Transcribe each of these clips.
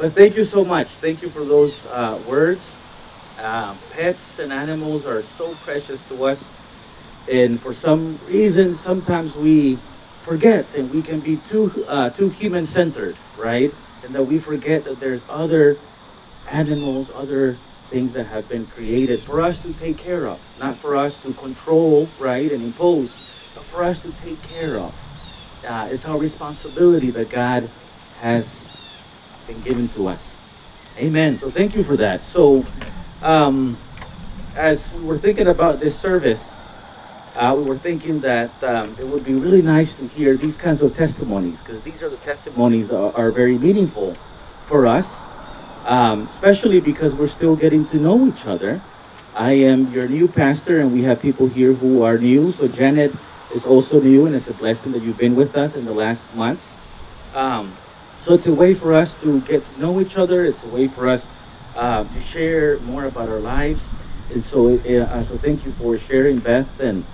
But thank you so much. Thank you for those words. Pets and animals are so precious to us. And for some reason, sometimes we forget and we can be too human centered, right? And that we forget that there's other animals, other things that have been created for us to take care of, not for us to control, right, and impose, but for us to take care of. It's our responsibility that God has been given to us. Amen. So thank you for that. So as we were thinking about this service, we were thinking that it would be really nice to hear these kinds of testimonies, because these are the testimonies that are very meaningful for us, especially because we're still getting to know each other. I am your new pastor, and we have people here who are new. So Janet is also new, and it's a blessing that you've been with us in the last months. So it's a way for us to get to know each other. It's a way for us to share more about our lives. And so, so thank you for sharing, Beth, and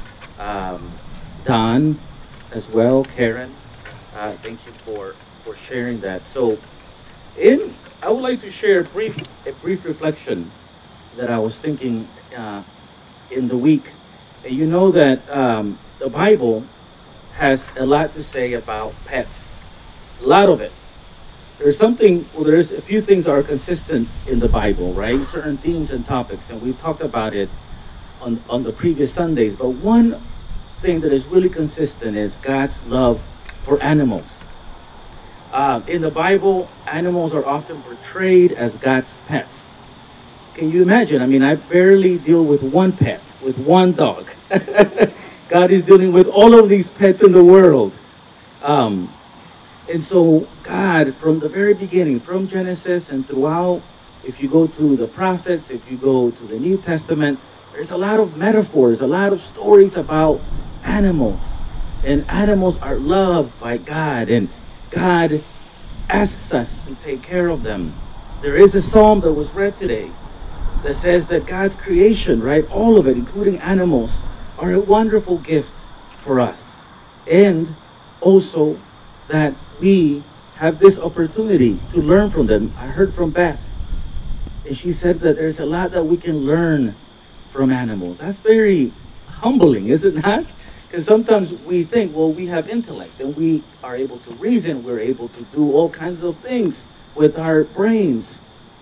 Don as well, Karen. Thank you for sharing that. So, I would like to share a brief reflection that I was thinking in the week. And you know that the Bible has a lot to say about pets, a lot of it. There's a few things that are consistent in the Bible, right? Certain themes and topics, and we've talked about it on the previous Sundays. But one thing that is really consistent is God's love for animals. In the Bible, animals are often portrayed as God's pets. Can you imagine? I mean, I barely deal with one pet, with one dog. God is dealing with all of these pets in the world. And so God, from the very beginning, from Genesis and throughout, if you go to the prophets, if you go to the New Testament, there's a lot of metaphors, a lot of stories about animals. And animals are loved by God, and God asks us to take care of them. There is a psalm that was read today that says that God's creation, right, all of it, including animals, are a wonderful gift for us. And also that we have this opportunity to learn from them. I heard from Beth, and she said that there's a lot that we can learn from animals. That's very humbling, is it not? Because sometimes we think, well, we have intellect and we are able to reason, we're able to do all kinds of things with our brains.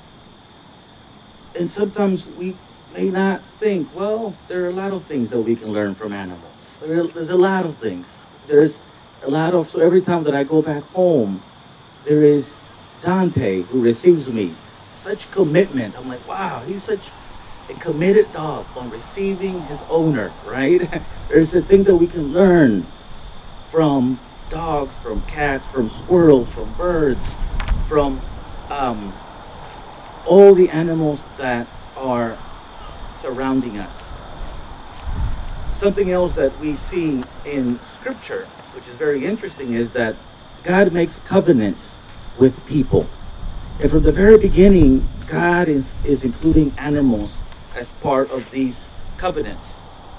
And sometimes we may not think, well, there are a lot of things that we can learn from animals. There's a lot of things. So every time that I go back home, there is Dante who receives me. Such commitment. I'm like, wow, he's such a committed dog on receiving his owner, right? There's a thing that we can learn from dogs, from cats, from squirrels, from birds, from all the animals that are surrounding us. Something else that we see in Scripture, which is very interesting, is that God makes covenants with people. And from the very beginning, God is including animals as part of these covenants.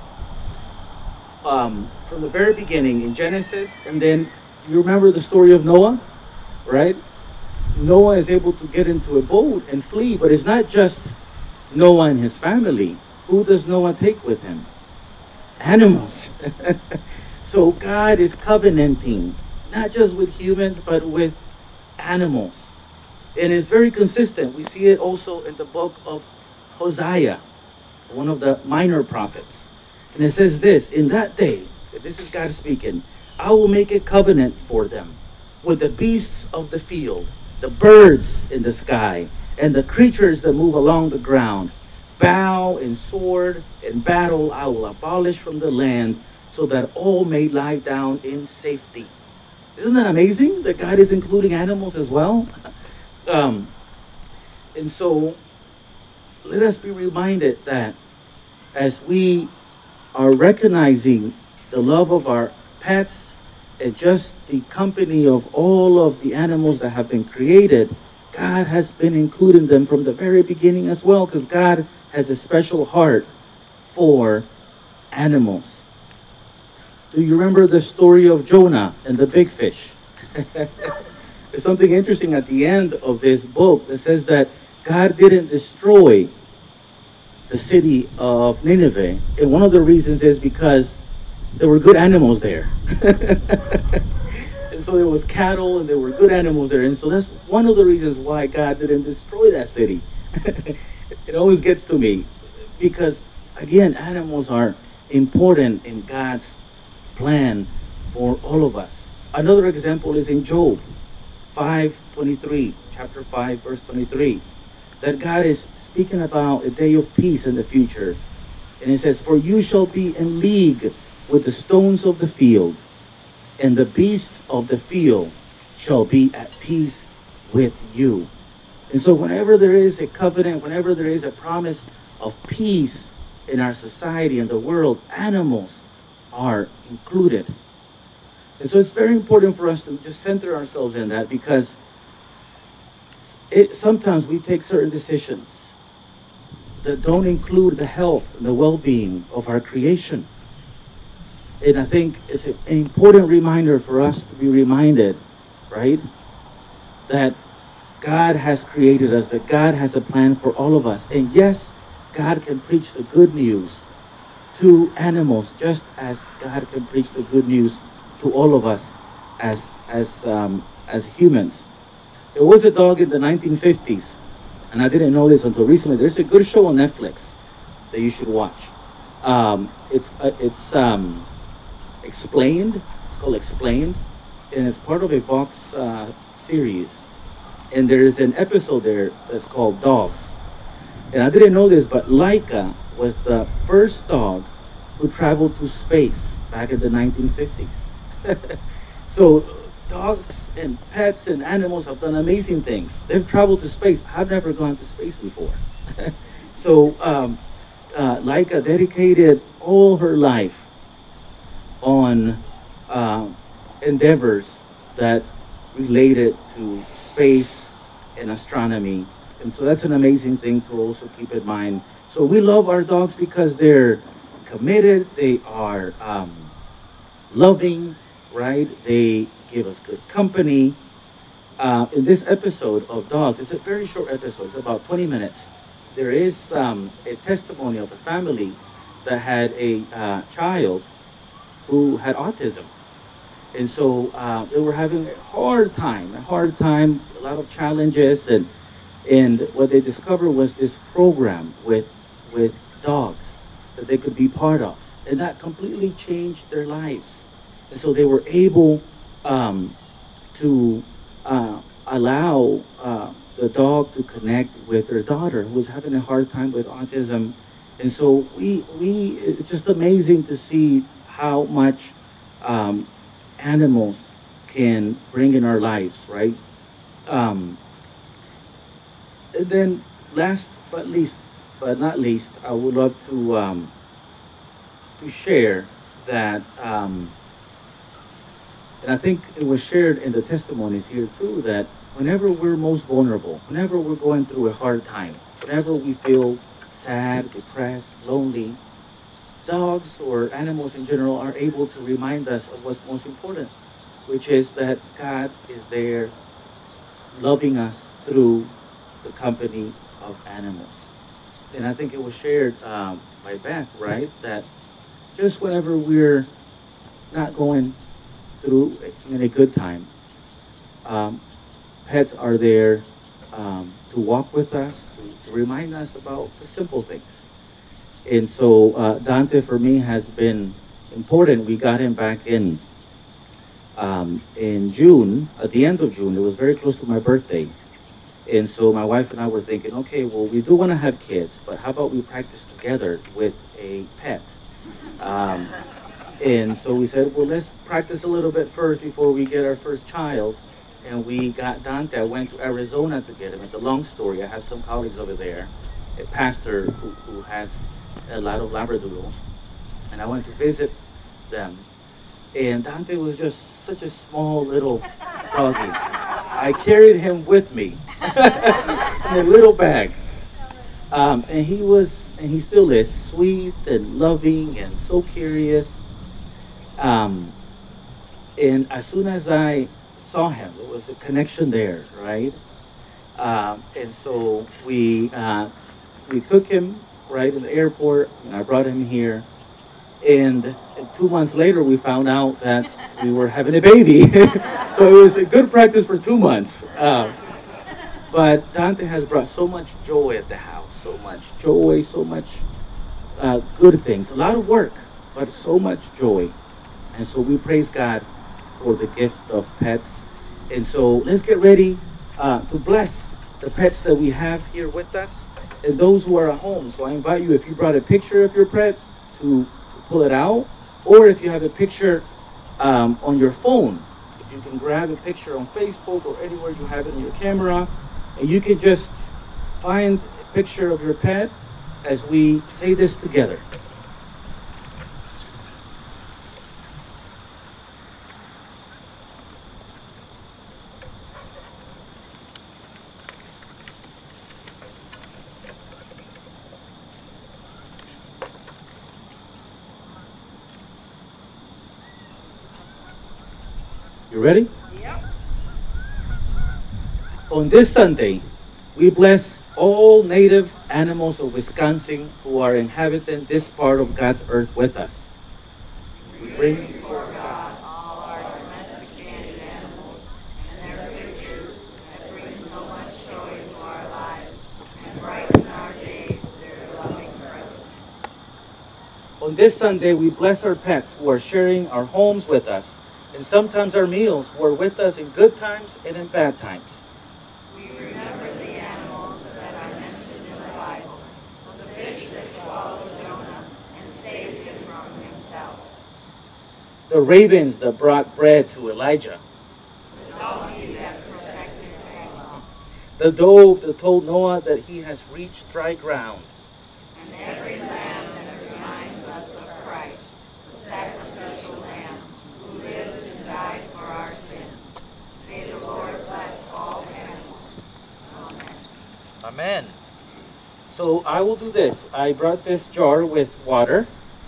From the very beginning in Genesis, and then you remember the story of Noah, right? Noah is able to get into a boat and flee, but it's not just Noah and his family. Who does Noah take with him? Animals. So God is covenanting, not just with humans, but with animals. And it's very consistent. We see it also in the book of Hosea, one of the minor prophets. And it says this, in that day, this is God speaking, I will make a covenant for them with the beasts of the field, the birds in the sky, and the creatures that move along the ground. Bow and sword and battle I will abolish from the land, so that all may lie down in safety. Isn't that amazing that God is including animals as well? And so let us be reminded that as we are recognizing the love of our pets and just the company of all of the animals that have been created, God has been including them from the very beginning as well, because God has a special heart for animals. Do you remember the story of Jonah and the big fish? There's something interesting at the end of this book that says that God didn't destroy the city of Nineveh. And one of the reasons is because there were good animals there. And so there was cattle and there were good animals there. And so that's one of the reasons why God didn't destroy that city. It always gets to me because, again, animals are important in God's plan for all of us. Another example is in Job 5:23, chapter 5, verse 23, that God is speaking about a day of peace in the future. And it says, "For you shall be in league with the stones of the field, and the beasts of the field shall be at peace with you." And so whenever there is a covenant, whenever there is a promise of peace in our society and the world, animals are included. And so it's very important for us to just center ourselves in that, because sometimes we take certain decisions that don't include the health and the well-being of our creation. And I think it's an important reminder for us to be reminded, right, that God has created us, that God has a plan for all of us. And yes, God can preach the good news to animals just as God can preach the good news to all of us as humans. There was a dog in the 1950s, and I didn't know this until recently. There's a good show on Netflix that you should watch. It's Explained. It's called Explained, and it's part of a Vox series. And there is an episode there that's called Dogs. And I didn't know this, but Laika was the first dog who traveled to space back in the 1950s. So dogs and pets and animals have done amazing things. They've traveled to space. I've never gone to space before. So Laika dedicated all her life on endeavors that related to space and astronomy. And so that's an amazing thing to also keep in mind. So we love our dogs because they're committed, they are loving, right? They give us good company. In this episode of Dogs, it's a very short episode, it's about 20 minutes. There is a testimony of a family that had a child who had autism. And so they were having a hard time, a lot of challenges, and what they discovered was this program with dogs that they could be part of. And that completely changed their lives. And so they were able to allow the dog to connect with their daughter who was having a hard time with autism. And so it's just amazing to see how much animals can bring in our lives, right? And then last but not least, I would love to share that, and I think it was shared in the testimonies here too, that whenever we're most vulnerable, whenever we're going through a hard time, whenever we feel sad, depressed, lonely, dogs or animals in general are able to remind us of what's most important, which is that God is there loving us through the company of animals. And I think it was shared by Beth, right? That just whenever we're not going through in a good time, pets are there to walk with us, to remind us about the simple things. And so Dante for me has been important. We got him back in June, at the end of June. It was very close to my birthday. And so my wife and I were thinking, okay, well, we do want to have kids, but how about we practice together with a pet? And so we said, well, let's practice a little bit first before we get our first child. And we got Dante. I went to Arizona to get him. It's a long story. I have some colleagues over there, a pastor who has a lot of Labradoodles. And I went to visit them. And Dante was just such a small little doggy. I carried him with me in a little bag. And he still is sweet and loving and so curious. And as soon as I saw him. There was a connection there, right? And so we took him right in the airport, and I brought him here. And 2 months later, we found out that we were having a baby. So it was a good practice for 2 months. But Dante has brought so much joy at the house, so much joy, so much good things. A lot of work, but so much joy. And so we praise God for the gift of pets. And so let's get ready to bless the pets that we have here with us and those who are at home. So I invite you, if you brought a picture of your pet, to pull it out. Or if you have a picture on your phone, if you can grab a picture on Facebook or anywhere you have it in your camera, and you can just find a picture of your pet as we say this together. You ready? Yep. On this Sunday, we bless all native animals of Wisconsin who are inhabiting this part of God's earth with us. We bring Before God all our domesticated animals and their pictures that bring so much joy to our lives and brighten our days with their loving presence. On this Sunday, we bless our pets who are sharing our homes with us, and sometimes our meals who are with us in good times and in bad times. We remember the animals that are mentioned in the Bible, the fish that swallowed Jonah and saved him from himself, The ravens that brought bread to Elijah. the donkey that protected Noah, The dove that told Noah that he has reached dry ground. and every lamb that reminds us of Christ, the sacrificial lamb who lived and died for our sins. May the Lord bless all animals. Amen. Amen. So I will do this. I brought this jar with water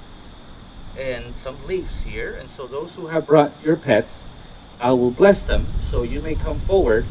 and some leaves here. And so those who have brought your pets, I will bless them. So you may come forward.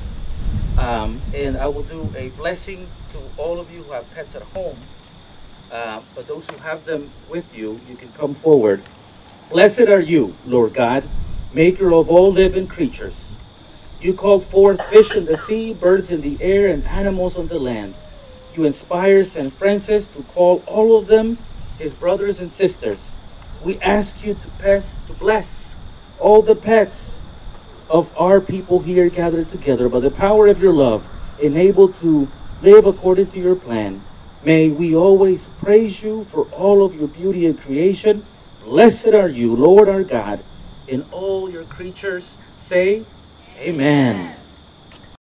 And I will do a blessing to all of you who have pets at home. But those who have them with you, you can come forward. Blessed are you, Lord God, maker of all living creatures. You called forth fish in the sea, birds in the air, and animals on the land. You inspire St. Francis to call all of them his brothers and sisters. We ask you to bless all the pets of our people here gathered together by the power of your love, enabled to live according to your plan. May we always praise you for all of your beauty and creation. Blessed are you, Lord our God, in all your creatures. Say, Amen.